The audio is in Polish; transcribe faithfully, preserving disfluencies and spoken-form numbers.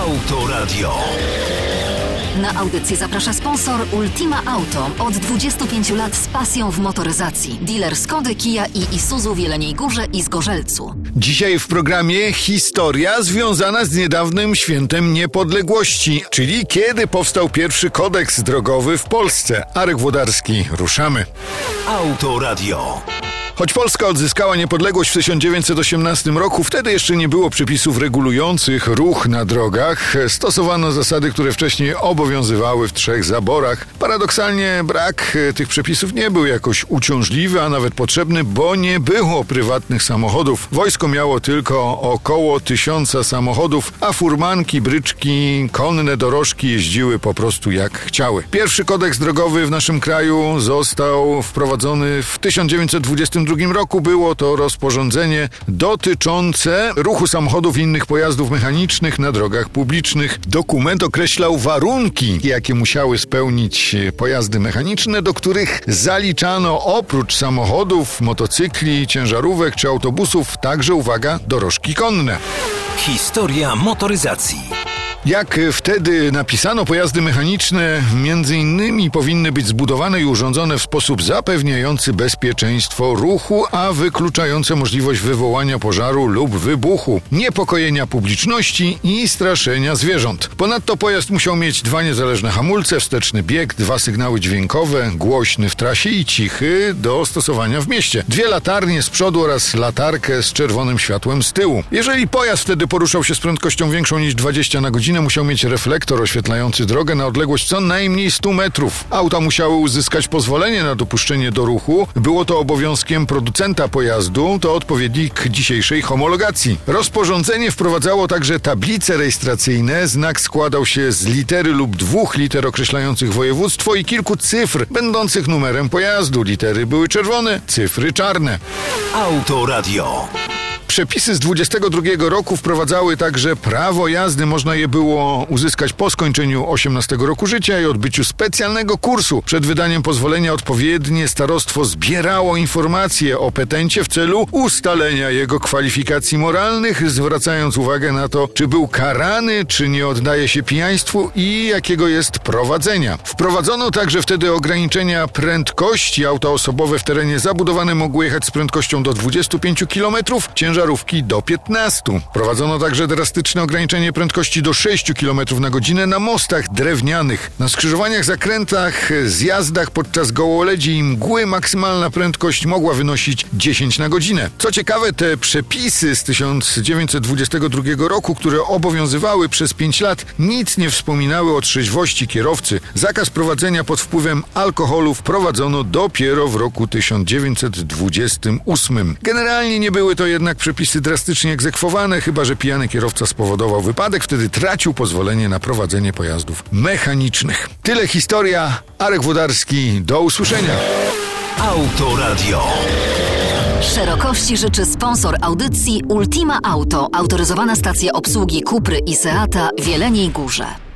Autoradio. Na audycję zaprasza sponsor Ultima Auto. Od dwudziestu pięciu lat z pasją w motoryzacji. Dealer Skody, Kia i Isuzu w Jeleniej Górze i Zgorzelcu. Dzisiaj w programie historia związana z niedawnym świętem niepodległości, czyli kiedy powstał pierwszy kodeks drogowy w Polsce. Arek Włodarski, ruszamy. Autoradio. Choć Polska odzyskała niepodległość w tysiąc dziewięćset osiemnastym roku, wtedy jeszcze nie było przepisów regulujących ruch na drogach. Stosowano zasady, które wcześniej obowiązywały w trzech zaborach. Paradoksalnie brak tych przepisów nie był jakoś uciążliwy, a nawet potrzebny, bo nie było prywatnych samochodów. Wojsko miało tylko około tysiąca samochodów, a furmanki, bryczki, konne dorożki jeździły po prostu jak chciały. Pierwszy kodeks drogowy w naszym kraju został wprowadzony w tysiąc dziewięćset dwudziestym drugim roku. Było to rozporządzenie dotyczące ruchu samochodów i innych pojazdów mechanicznych na drogach publicznych. Dokument określał warunki, jakie musiały spełnić pojazdy mechaniczne, do których zaliczano oprócz samochodów, motocykli, ciężarówek czy autobusów także, uwaga, dorożki konne. Historia motoryzacji. Jak wtedy napisano, pojazdy mechaniczne między innymi powinny być zbudowane i urządzone w sposób zapewniający bezpieczeństwo ruchu, a wykluczające możliwość wywołania pożaru lub wybuchu, niepokojenia publiczności i straszenia zwierząt. Ponadto pojazd musiał mieć dwa niezależne hamulce, wsteczny bieg, dwa sygnały dźwiękowe, głośny w trasie i cichy do stosowania w mieście, dwie latarnie z przodu oraz latarkę z czerwonym światłem z tyłu. Jeżeli pojazd wtedy poruszał się z prędkością większą niż dwadzieścia na godzinę, musiał mieć reflektor oświetlający drogę na odległość co najmniej stu metrów. Auta musiały uzyskać pozwolenie na dopuszczenie do ruchu. Było to obowiązkiem producenta pojazdu, to odpowiednik dzisiejszej homologacji. Rozporządzenie wprowadzało także tablice rejestracyjne. Znak składał się z litery lub dwóch liter określających województwo i kilku cyfr będących numerem pojazdu. Litery były czerwone, cyfry czarne. Autoradio. Przepisy z dwudziestego drugiego roku wprowadzały także prawo jazdy. Można je było uzyskać po skończeniu osiemnastego roku życia i odbyciu specjalnego kursu. Przed wydaniem pozwolenia odpowiednie starostwo zbierało informacje o petencie w celu ustalenia jego kwalifikacji moralnych, zwracając uwagę na to, czy był karany, czy nie oddaje się pijaństwu i jakiego jest prowadzenia. Wprowadzono także wtedy ograniczenia prędkości. Auta osobowe w terenie zabudowanym mogły jechać z prędkością do dwudziestu pięciu kilometrów, ciężarówki do piętnastu. Wprowadzono także drastyczne ograniczenie prędkości do sześciu kilometrów na godzinę na mostach drewnianych. Na skrzyżowaniach, zakrętach, zjazdach podczas gołoledzi i mgły maksymalna prędkość mogła wynosić dziesięć na godzinę. Co ciekawe, te przepisy z tysiąc dziewięćset dwudziestego drugiego roku, które obowiązywały przez pięć lat, nic nie wspominały o trzeźwości kierowcy. Zakaz prowadzenia pod wpływem alkoholu wprowadzono dopiero w roku tysiąc dziewięćset dwudziestym ósmym. Generalnie nie były to jednak przepisy drastycznie egzekwowane, chyba że pijany kierowca spowodował wypadek, wtedy tracił pozwolenie na prowadzenie pojazdów mechanicznych. Tyle historia. Arek Włodarski, do usłyszenia. Autoradio. Szerokości życzy sponsor audycji Ultima Auto, autoryzowana stacja obsługi Cupry i Seata w Jeleniej Górze.